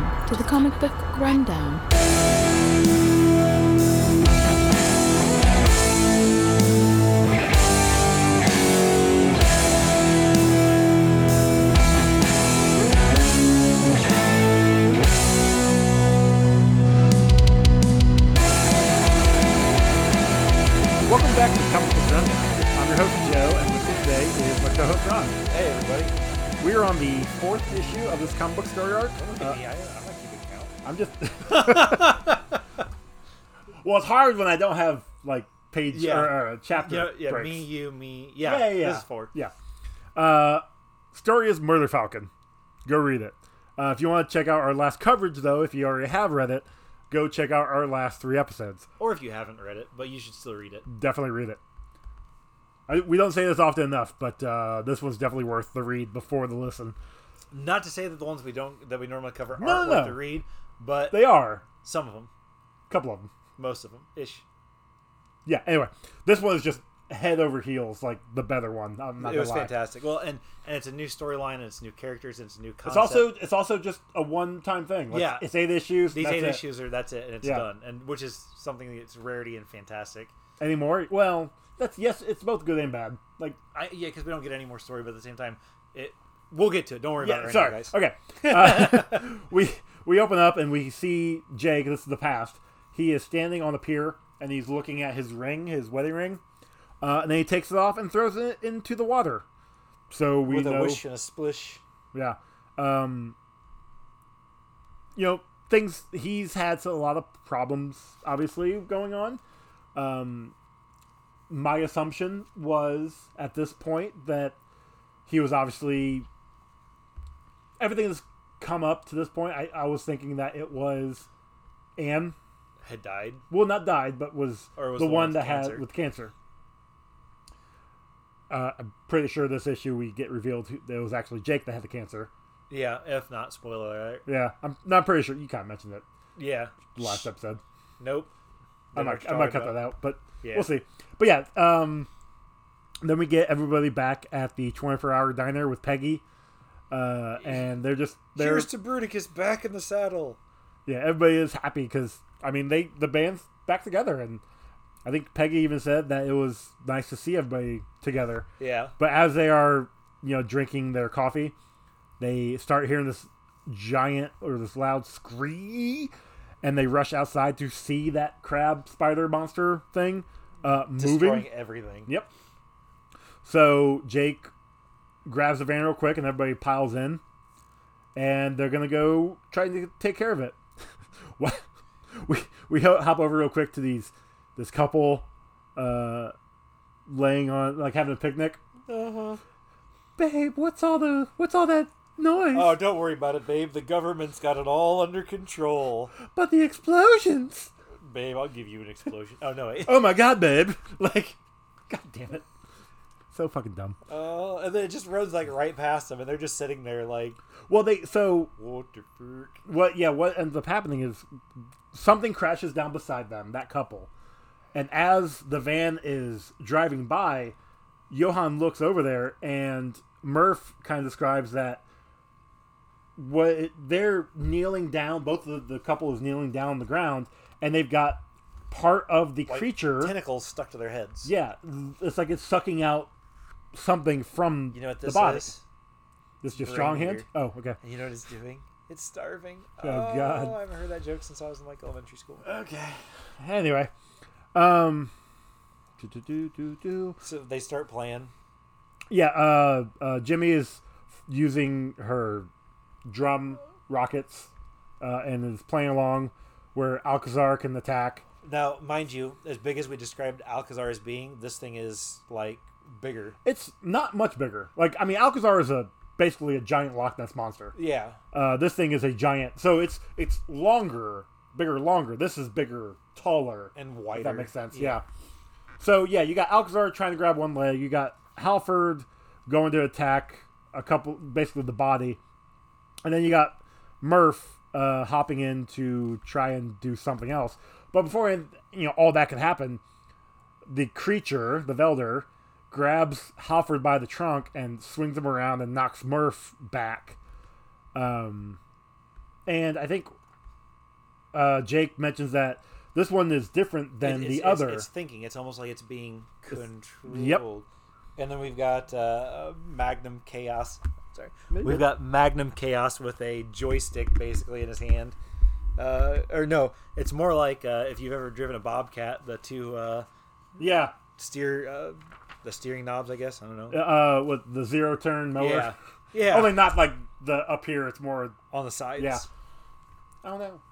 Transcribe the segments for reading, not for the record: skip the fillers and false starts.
Welcome to the Comic Book Rundown. Welcome back to the Comic Book Rundown. I'm your host, Joe, and with me today is my co-host, Ron. Hey, everybody. We are on the 4th issue of this comic book story arc. Don't look at me. I'm not keeping count. I'm just... Well, it's hard when I don't have, like, page or chapter breaks. Me. Yeah. This is 4. Yeah. Story is Murder Falcon. Go read it. If you want to check out our last coverage, though, if you already have read it, go check out our last 3 episodes. Or if you haven't read it, but you should still read it. Definitely read it. We don't say this often enough, but this one's definitely worth the read before the listen. Not to say that the ones we normally cover aren't No. worth the read, but They are. some of them, A couple of them. most of them, ish. Yeah, anyway. This one is just head over heels, like the better one. I'm not It was gonna lie. fantastic. Well, and it's a new storyline, and it's new characters, and it's a new concept. It's also just a one-time thing. Like, Yeah. It's 8 issues. These that's 8 it. issues that's it, and it's done. And which is something that's rarity and fantastic. Anymore? Well, it's both good and bad. Like, Because we don't get any more story, but at the same time, we'll get to it. Don't worry about it right now, guys. Okay. We open up and we see Jake. This is the past. He is standing on the pier and he's looking at his ring, his wedding ring, and then he takes it off and throws it into the water. So we With know, a whoosh and a splish. yeah. Things. He's had a lot of problems, obviously, going on. My assumption was at this point that he was obviously everything that's come up to this point. I was thinking that it was Anne Had died. well, not died, but was Or was the the one one that with had cancer. with cancer. I'm pretty sure this issue we get revealed that it was actually Jake that had the cancer. Yeah, if not, spoiler alert. Yeah, I'm not pretty sure. You kind of mentioned it Yeah. last episode. Nope. I might cut that out, but Yeah. we'll see. But yeah, then we get everybody back at the 24-hour diner with Peggy, and they're Cheers to Bruticus back in the saddle. yeah, everybody is happy because the band's back together, and I think Peggy even said that it was nice to see everybody together. Yeah. But as they are drinking their coffee, they start hearing this giant or this loud scream. And they rush outside to see that crab spider monster thing moving. Destroying everything. Yep. So Jake grabs the van real quick, and everybody piles in, and they're gonna go try to take care of it. What? We hop over real quick to this couple laying on, like, having a picnic. Babe, what's all that noise? Oh, don't worry about it, babe. The government's got it all under control. But the explosions. Babe, I'll give you an explosion. Oh, no, wait. Oh my god, babe. Like, god damn it. So fucking dumb. And then it just runs, like, right past them, and they're just sitting there, like, Well, what the fuck? what ends up happening is something crashes down beside them, that couple. And as the van is driving by, Johan looks over there, and Murph kind of describes that they're kneeling down, both of the couple is kneeling down on the ground, and they've got part of the Like, creature. tentacles stuck to their heads. Yeah, it's like it's sucking out something from You know what the this body. is? This is your strong hand? Reindeer. Oh, okay. And you know what it's doing? It's starving. Oh, God. I haven't heard that joke since I was in, like, elementary school. Okay. Anyway. So they start playing. Yeah, Jimmy is using her drum rockets and is playing along where Alcazar can attack. Now, mind you, as big as we described Alcazar as being, this thing is, like, bigger. It's not much bigger. Like, I mean, Alcazar is basically a giant Loch Ness monster. Yeah. This thing is a giant. So it's longer, bigger, longer. This is bigger, taller. And If wider. that makes sense, yeah. So, yeah, you got Alcazar trying to grab one leg. You got Halford going to attack basically the body. And then you got Murph hopping in to try and do something else. But before all that can happen, the creature, the Velder, grabs Halford by the trunk and swings him around and knocks Murph back. And I think Jake mentions that this one is different than the other. It's thinking. It's almost like it's being controlled. Yep. And then we've got Magnum Chaos. Sorry. Maybe. We've got Magnum Chaos with a joystick basically in his hand. Or no, it's more like if you've ever driven a Bobcat, the two Yeah. the steering knobs, I guess. I don't know. With the zero turn mower. Yeah. Yeah. Only not like the up here. It's more. On the sides. Yeah. I don't know.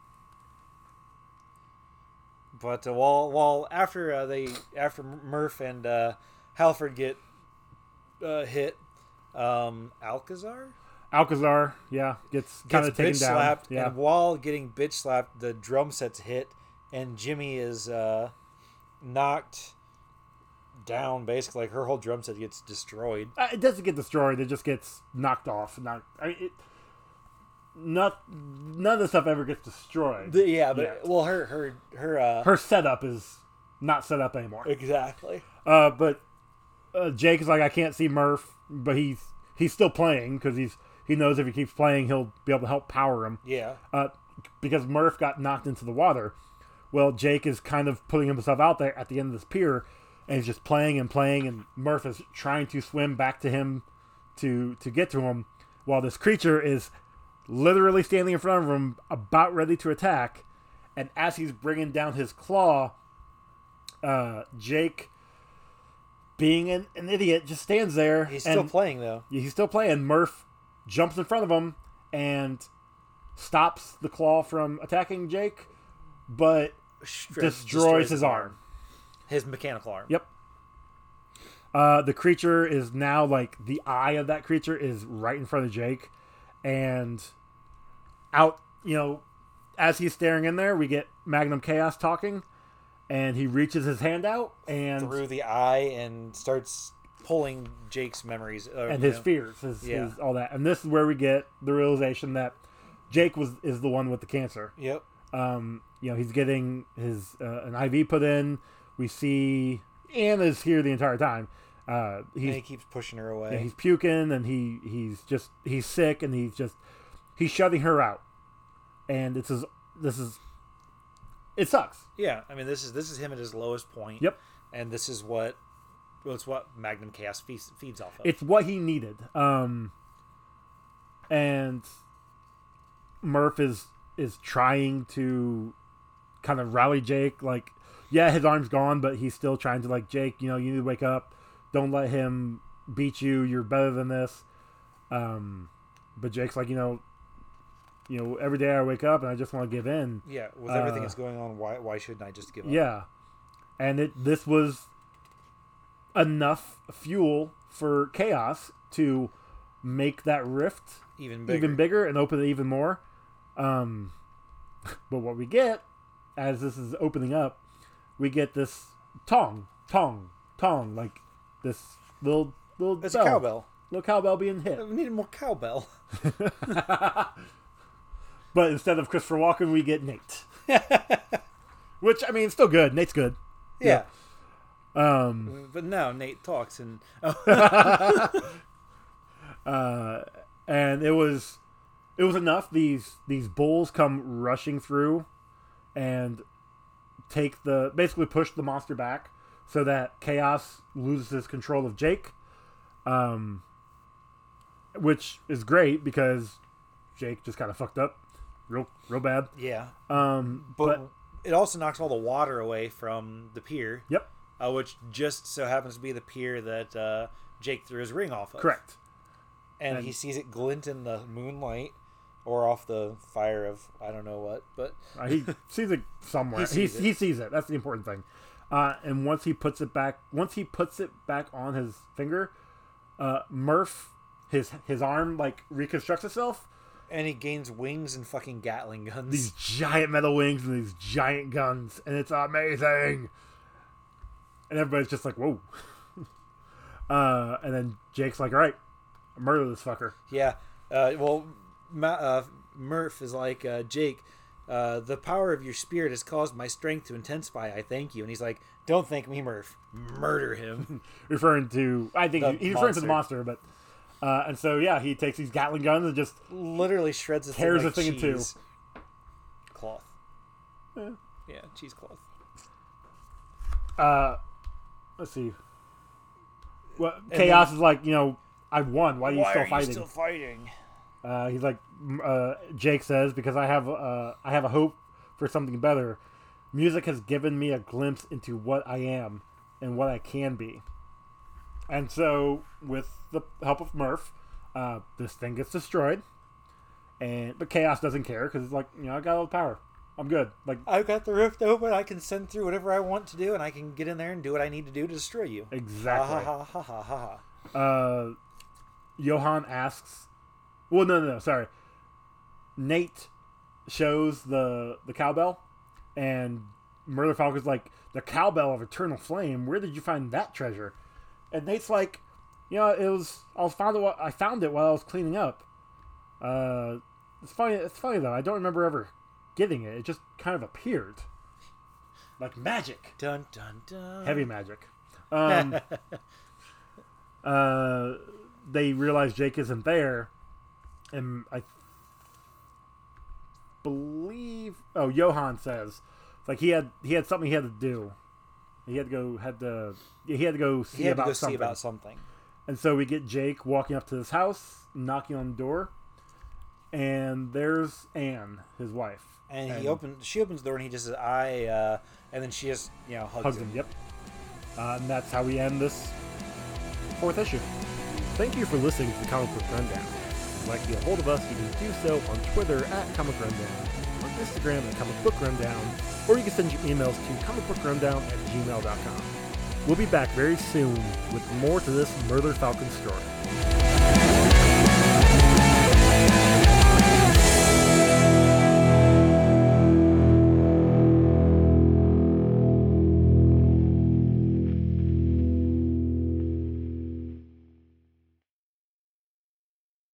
But while after Murph and Halford get hit, Alcazar yeah, gets kind gets of taken bitch down. slapped, Yeah. and while getting bitch slapped, the drum set's hit, and Jimmy is knocked down. Basically, like her whole drum set gets destroyed. It doesn't get destroyed. It just gets knocked off. None of the stuff ever gets destroyed. Well, Her setup is not set up anymore. exactly. But Jake is like, I can't see Murph, but he's still playing because he knows if he keeps playing, he'll be able to help power him. Yeah. Because Murph got knocked into the water. Well, Jake is kind of putting himself out there at the end of this pier, and he's just playing, and Murph is trying to swim back to him to get to him, while this creature is literally standing in front of him, about ready to attack. And as he's bringing down his claw, Jake, being an idiot, just stands there. He's still playing, though. He's still playing. Murph jumps in front of him and stops the claw from attacking Jake, but destroys his arm. His mechanical arm. Yep. The creature is now, like, the eye of that creature is right in front of Jake. And out, as he's staring in there, we get Magnum Chaos talking. And he reaches his hand out and through the eye and starts pulling Jake's memories and his fears, his all that. And this is where we get the realization that Jake is the one with the cancer. Yep. He's getting his an IV put in. We see Anna's here the entire time. And he keeps pushing her away. Yeah, he's puking and he's sick and he's shutting her out. And it sucks. Yeah, I mean this is him at his lowest point. Yep. And this is what Magnum Chaos feeds off of. It's what he needed. And Murph is trying to kind of rally Jake. Like, yeah, his arm's gone, but he's still trying to, like, Jake, you need to wake up. Don't let him beat you. You're better than this. But Jake's like, every day I wake up and I just want to give in. Yeah, with everything that's going on, why shouldn't I just give up? Yeah. And this was enough fuel for Chaos to make that rift even bigger and open it even more. But what we get as this is opening up, we get this tong, like this little It's bell. a cowbell. Little cowbell being hit. We needed more cowbell. But instead of Christopher Walken, we get Nate. Which, I mean, still good. Nate's good. Yeah. But now Nate talks and and it was enough. These bulls come rushing through and basically push the monster back so that Chaos loses his control of Jake, which is great because Jake just kind of fucked up real bad. yeah. But it also knocks all the water away from the pier. yep, Which just so happens to be the pier that Jake threw his ring off of. correct. And he sees it glint in the moonlight or off the fire of I don't know what, but He sees it somewhere. He sees it. That's the important thing. And once he puts it back on his finger, Murph, his arm like reconstructs itself. and he gains wings and fucking Gatling guns. These giant metal wings and these giant guns, and it's amazing. And everybody's just like, whoa. And then Jake's like, all right, murder this fucker. Yeah. Murph is like, Jake, the power of your spirit has caused my strength to intensify. I thank you. And he's like, don't thank me, Murph. Murder him. Referring to, I think he's referring to the monster, but And so, yeah, he takes these Gatling guns and just Literally shreds the tears thing the like thing in two. cheese. Cloth. Eh. Yeah, cheesecloth. Let's see. Well, Chaos is like, I won. Why are you still fighting? still fighting? He's like, Jake says, because I have a hope for something better. Music has given me a glimpse into what I am and what I can be. And so, with the help of Murph, this thing gets destroyed. But Chaos doesn't care because it's like, I got all the power. I'm good. Like, I've got the rift open. I can send through whatever I want to do, and I can get in there and do what I need to do to destroy you. exactly. Ha ha ha ha ha. Johan asks. Well, no, sorry. Nate shows the cowbell, and Murder Falcon's like, the cowbell of eternal flame. Where did you find that treasure? And Nate's like, I found it while I was cleaning up. It's funny. It's funny though. I don't remember ever getting it. It just kind of appeared, like magic. Dun dun dun. Heavy magic. They realize Jake isn't there, and I believe. Oh, Johan says, it's like he had something he had to do. He had to go see about something. And so we get Jake walking up to his house, knocking on the door, and there's Anne, his wife. And she opens the door, and he just says, and then she just, hugs him. Yep. And that's how we end this 4th issue. Thank you for listening to the Comic Book Rundown. If you'd like to get a hold of us, you can do so on Twitter at Comic Rundown, on Instagram at Comic Book Rundown, or you can send your emails to comicbookrundown@gmail.com. We'll be back very soon with more to this Murder Falcon story.